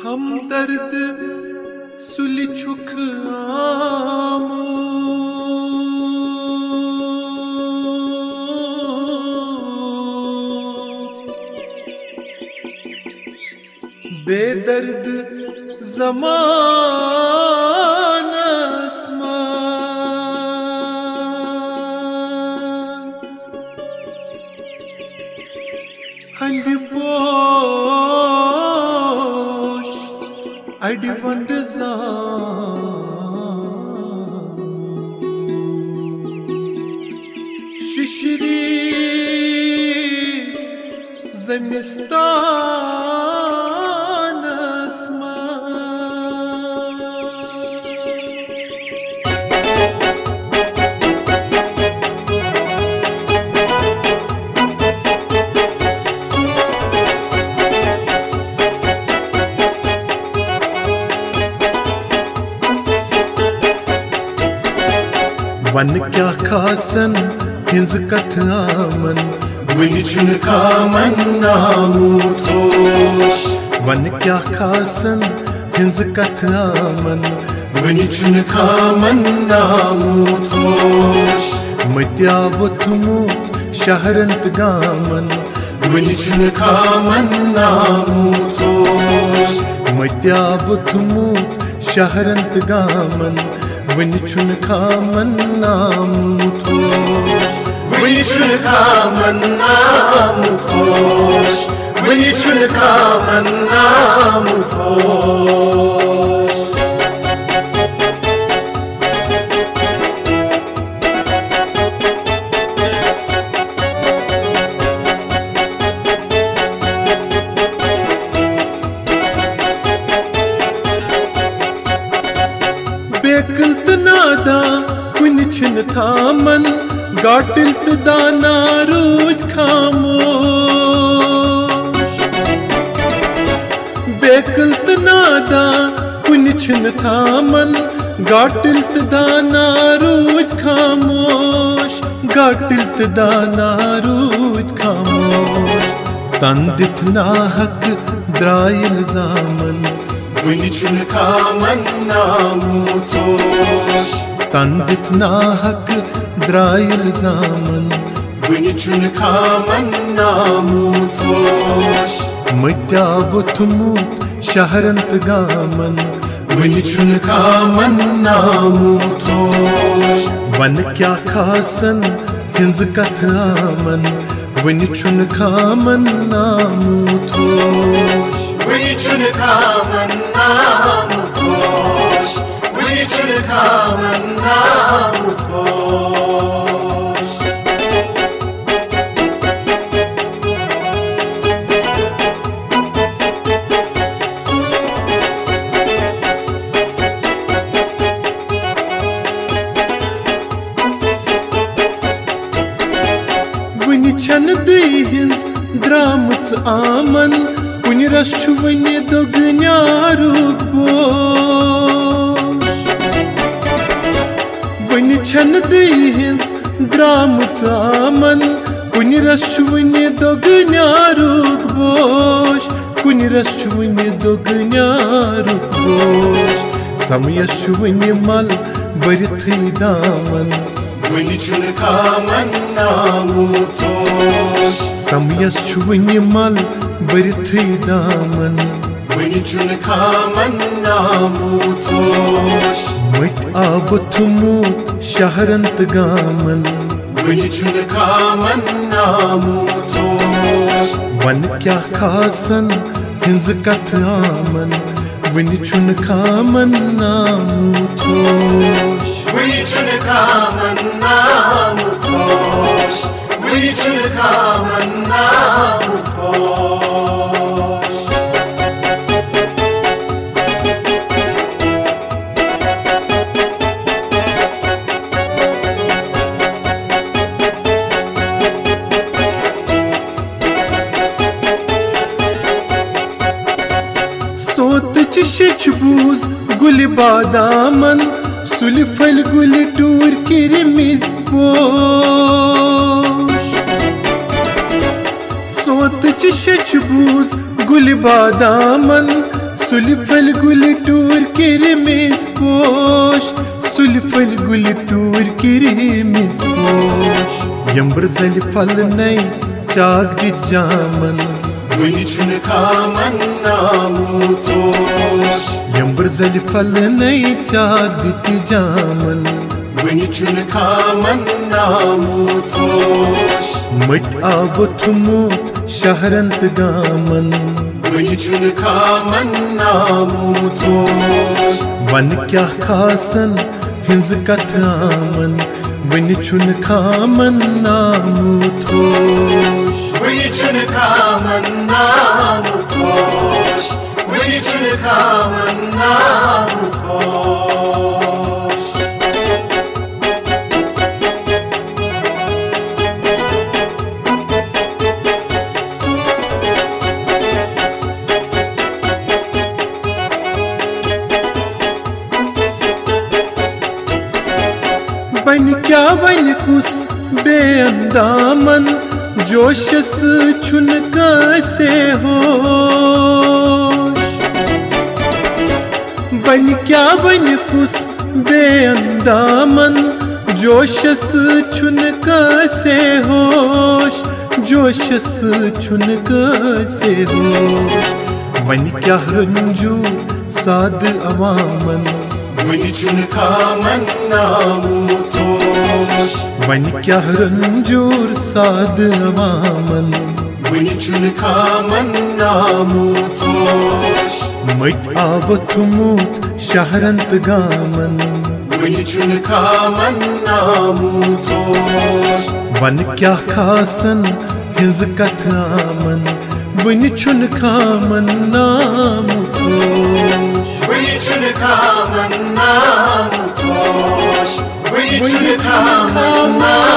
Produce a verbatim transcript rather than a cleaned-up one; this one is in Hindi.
हमदर्द सुलि छुख आमो बेदर्द ज़मानस मज़ हंड बोश अडि वंद शिशरीस ज़मिस्तानस वन क्या खासन हिंज कथामन वनि छुन खामन नामूत होश वन क्या खासन हिंज कथामन वनि छुन खामन नामूत होश मत्या वथमुत शहरंत गामन वनि छुन खामन नामूत होश मत्या वथमुत शहरंत गामन वनि छुन खामन नामूत होश वनि छुन खामन नामूत होश वनि छुन खामन नामूत होश बेकल नादा कुन छिन थामन गाटिल दाना रोज खामोश बेकल नादा कुन छिन थामन गाटिल दाना रोज खामोश गाटिल दाना रोज खामोश तंदित नाहक द्राइल जामन वनि छुन खामन नामूत होश तंदित नाहक द्राइल जामन वनि छुन खामन नामूत होश मत्या वथमुत शहरंत गामन वनि छुन खामन नामूत होश वन क्या खासन हिंज कथामन वनि छुन खामन नामूत होश वनि छुन खामन नामूत होश वनि छुन खामन नामूत होश वनि छन दी हिंज द्रामच आमन कुन रस छु वनि दोगन्यारुक बोश वनि छन दी हिंज द्रामच आमन कुन रस छु वनि दोगन्यारुक बोश कुन रस छु वनि दोगन्यारुक बोश समयस छु वनि मल बरिथै दामन वनि छुन खामन नामूत होश समयस छु वनि मल बरिथै दामन वनि छुन खामन नामूत होश मत आवथमुत शहरंत गामन वनि छुन खामन नामूत होश वन क्या खासन हिंज कथामन वनि छुन खामन नामूत होश वनि छुन खामन नामूत होश वनि छुन खामन नामूत होश सोत शिशबूज गुल बादामन सुल फल गुल टूर किरमिज पोश सोत शिशबूज गुल बादामन सुलफल गुल टूर किरमिज पोश सुलफल गुल टूर किरमिज पोश यंबर जल फल नई चाक दि जामन वनि छुन खामन नामू तोश यंबर जल फल नई चाक दि जामन वनि छुन खामन नामू तोश मट आब थुमुत शहरंत गामन वनि छुन खामन नामू तोश वन क्या खासन हिंज कथ आमन वनि छुन खामन नामू तोश वनि छुन खामन नामू तोश वनि छुन खामन नामू तोश वन क्या वन कुस बेअंदामन जोशस छुन कैसे होश वन क्या वन कुस बेअंदामन जोशस छुन कैसे होश जोशस छुन कैसे होश वन क्या रंजू साद अवामन वनि छुन खामन नामू तोश वन क्या रंजूर साद अवामन वनि छुन खामन नामू तोश मट आव थुमुत शहरंत गामन वनि छुन खामन नामू तोश वन क्या खासन हिंज कथ आमन वनि छुन खामन नामू तोश वनि छुन खामन नामू तोश वनि छुन खामन